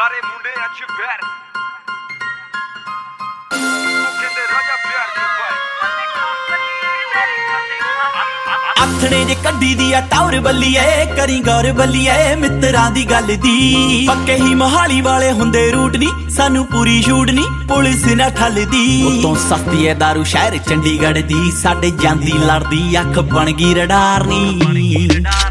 ਸਾਰੇ ਮੁੰਡੇ ਅੱਜ ਬੈਰ ਕਹਿੰਦੇ ਰਾਜਾ ਪਿਆਰ ਕਿਉਂ ਪਾਏ ਆਥਣੇ ਜੇ ਕੱਢੀ ਦੀ ਆ ਟੌਰ ਬੱਲੀਏ ਕਰੀ ਗੌਰ ਬੱਲੀਏ ਮਿੱਤਰਾਂ ਦੀ ਗੱਲ ਦੀ ਪੱਕੇ ਹੀ ਮੋਹਾਲੀ ਵਾਲੇ ਹੁੰਦੇ ਰੂਟ ਨਹੀਂ ਸਾਨੂੰ ਪੂਰੀ ਛੂਟ ਨਹੀਂ ਪੁਲਿਸ ਨਾ ਠੱਲਦੀ ਉਤੋਂ ਸਸਤੀ ਏ ਦਾਰੂ ਸ਼ਹਿਰ ਚੰਡੀਗੜ੍ਹ ਦੀ ਸਾਡੇ ਜਾਂਦੀ ਲੜਦੀ ਅੱਖ ਬਣ ਗਈ ਰਡਾਰ ਨੀ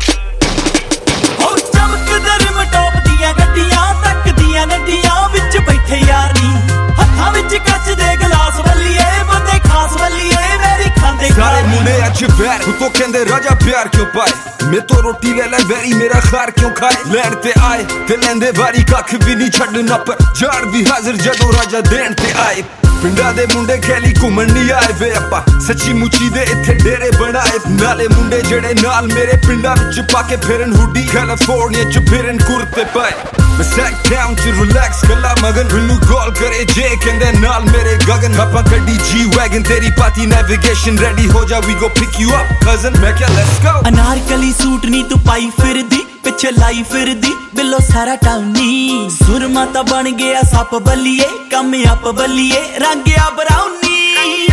ਤੱਕਦੀਆਂ ਨੱਡੀਆਂ ਵਿੱਚ ਬੈਠੇ ਯਾਰ ਨੀ ਹੱਥਾਂ ਵਿੱਚ ਕੱਚ ਦੇ ਗਲਾਸ ਵੱਲੀਏ ਬੰਦੇ ਖਾਸ ਵੱਲੀਏ ਮੇਰੀ ਖਾਂਦੇ ਸਾਰੇ ਮੁੰਡੇ ਅੱਜ ਬੈਰ ਤੂੰ ਕਹਿੰਦੇ ਰਾਜਾ ਪਿਆਰ ਕਿਉਂ ਪਾਏ ਮੈਂ ਤੋਂ ਰੋਟੀ ਵੇਲੇ ਵੈਰੀ ਮੇਰਾ ਖਾਰ ਕਿਉਂ ਖਾਏ ਲੈਣ ਤੇ ਆਏ ਤੇ ਲੈਂਦੇ ਵਾਰੀ ਕੱਖ ਵੀ ਨਹੀਂ ਛੱਡਣਾ ਪਰ ਜਾੜ ਵੀ ਹਾਜ਼ਰ ਜਦੋਂ ਰਾਜਾ ਦੇਣ ਤੇ ਆਏ ਪਿੰਡਾਂ ਦੇ ਮੁੰਡੇ ਖੇਲੀ ਘੁੰਮਣ ਨਹੀਂ ਆਏ ਵੇ ਆਪਾਂ ਸੱਚੀ ਮੁੱਚੀ ਦੇ ਇੱਥੇ ਡੇਰੇ ਬਣਾਏ ਨਾਲੇ ਮੁੰਡੇ ਜਿਹੜੇ ਨਾਲ ਮੇਰੇ ਪਿੰਡਾਂ ਵਿੱਚ ਪਾ ਕੇ ਫਿਰਨ ਹੁੱਡੀ ਕੈਲੀਫੋਰਨੀਆ ਚ ਫਿਰਨ ਕੁਰਤੇ ਪਾਏ ਮੈਂ ਸੈਕ ਡਾਊਨ ਟੂ ਰਿਲੈਕਸ ਗੱਲਾਂ ਮਗਨ ਮੈਨੂੰ ਕਾਲ ਕਰੇ ਜੇ ਕਹਿੰਦੇ ਨਾਲ ਮੇਰੇ ਗਗਨ ਆਪਾਂ ਗੱਡੀ ਜੀ ਵੈਗਨ ਤੇਰੀ ਪਾਤੀ ਨੈਵੀਗੇਸ਼ਨ ਰੈਡੀ ਹੋ ਜਾ we go pick you up cousin ਮੈਂ ਕਿਹਾ ਲੈਟਸ ਗੋ ਅਨਾਰਕਲੀ ਸੂਟ ਨਹੀਂ ਤੂੰ ਪਾਈ ਫਿਰਦੀ ਪਿੱਛੇ ਲਾਈ ਫਿਰਦੀ ਬਿੱਲੋ ਸਾਰਾ ਟਾਉਨੀ ਸੁਰਮਾ ਤਾਂ ਬਣ ਗਿਆ ਸੱਪ ਬੱਲੀਏ ਕੰਮ ਅੱਪ ਬੱਲੀਏ ਰੰਗਿਆ ਬਰਾਉਨੀ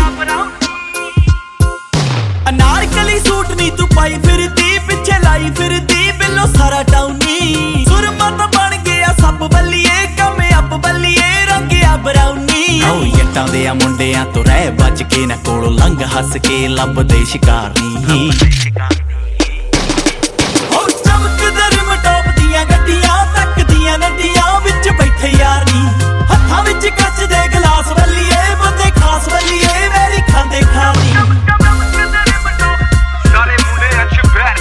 ਅਨਾਰਕਲੀ ਸੂਟ ਨਹੀਂ ਤੂੰ ਪਾਈ ਫਿਰਦੀ ਪਿੱਛੇ ਲਾਈ ਫਿਰਦੀ ਬਿੱਲੋ ਸਾਰਾ ਟਾਉਨੀ ਸੁਰਮਾ ਤਾਂ ਬਣ ਗਿਆ ਸੱਪ ਬੱਲੀਏ ਕੰਮ ਅੱਪ ਬੱਲੀਏ ਰੰਗਿਆ ਬਰਾਉਨੀ ਆਓ ਜੱਟਾਂ ਦੇ ਆ ਮੁੰਡਿਆਂ ਤੋਂ ਰਹਿ ਬਚ ਕੇ ਨਾ ਕੋਲੋਂ ਲੰਘ ਹੱਸ ਕੇ ਲੱਭਦੇ ਸ਼ਿਕਾਰ ਨਹੀਂ ਤੱਕਦੀਆਂ ਨੱਡੀਆਂ ਵਿੱਚ ਬੈਠੇ ਯਾਰ ਨੀ ਹੱਥਾਂ ਵਿੱਚ ਕੱਚ ਦੇ ਗਲਾਸ ਵੱਲੀਏ ਬੰਦੇ ਖਾਸ ਵੱਲੀਏ ਮੇਰੀ ਖਾਂਦੇ ਖਾਣੀ ਸਾਰੇ ਮੁੰਡੇ ਅੱਜ ਬੈਰ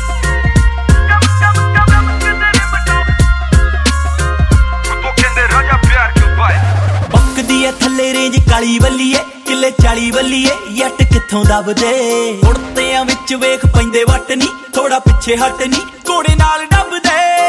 ਤੂੰ ਕਹਿੰਦੇ ਰਾਜਾ ਪਿਆਰ ਕਿਉਂ ਪਾਏ ਬੱਕਦੀ ਐ ਥੱਲੇ ਰੇਂਜ ਕਾਲੀ ਵੱਲੀਏ ਕਿੱਲੇ 40 ਵੱਲੀਏ ਜੱਟ ਕਿੱਥੋਂ ਦਬਦੇ ਉੜਤਿਆਂ ਵਿੱਚ ਵੇਖ ਪੈਂਦੇ ਵੱਟ ਨੀ ਥੋੜਾ ਪਿੱਛੇ ਹਟ ਨੀ ਘੋੜੇ ਨਾਲ ਡੱਬਦੇ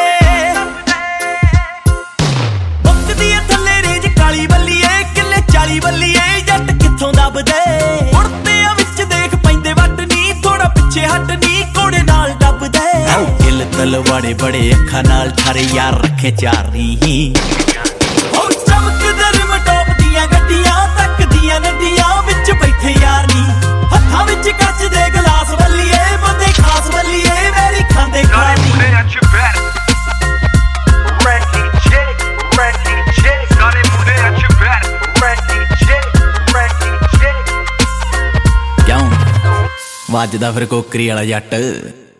ਕਿੱਲੇ 40 ਵੱਲੀਏ ਜੱਟ ਕਿੱਥੋਂ ਦਬਦੇ ਉੜਤਿਆਂ ਵਿੱਚ ਦੇਖ ਪੈਂਦੇ ਵੱਟ ਨੀ ਥੋੜਾ ਪਿੱਛੇ ਹਟ ਨੀ ਘੋੜੇ ਨਾਲ ਡੱਬਦੇ ਕਿੱਲ ਤਲਵਾੜੇ ਬੜੇ ਅੱਖਾਂ ਨਾਲ ਠਾਰੇ ਯਾਰ ਰੱਖੇ ਚਾਰ ਨੀ ਹੋ ਚਮਕਦੇ ਰਿਮ ਟੌਪ ਦੀਆਂ ਗੱਡੀਆਂ ਤੱਕਦੀਆਂ ਨੱਡੀਆਂ ਵਿੱਚ ਬੈਠੇ ਯਾਰ ਨੀ ਹੱਥਾਂ ਵਿੱਚ ਕੱਚ ਦੇ ਗਲਾਸ ਵੱਲੀਏ ਬੰਦੇ ਖਾਸ ਵੱਲੀਏ ਮੇਰੀ ਖਾਂਦੇ ਖਾਣੀ ਅੱਜ ਬੈਰ ਵੱਜਦਾ ਫਿਰ ਕੋਕਰੀ ਵਾਲਾ ਜੱਟ।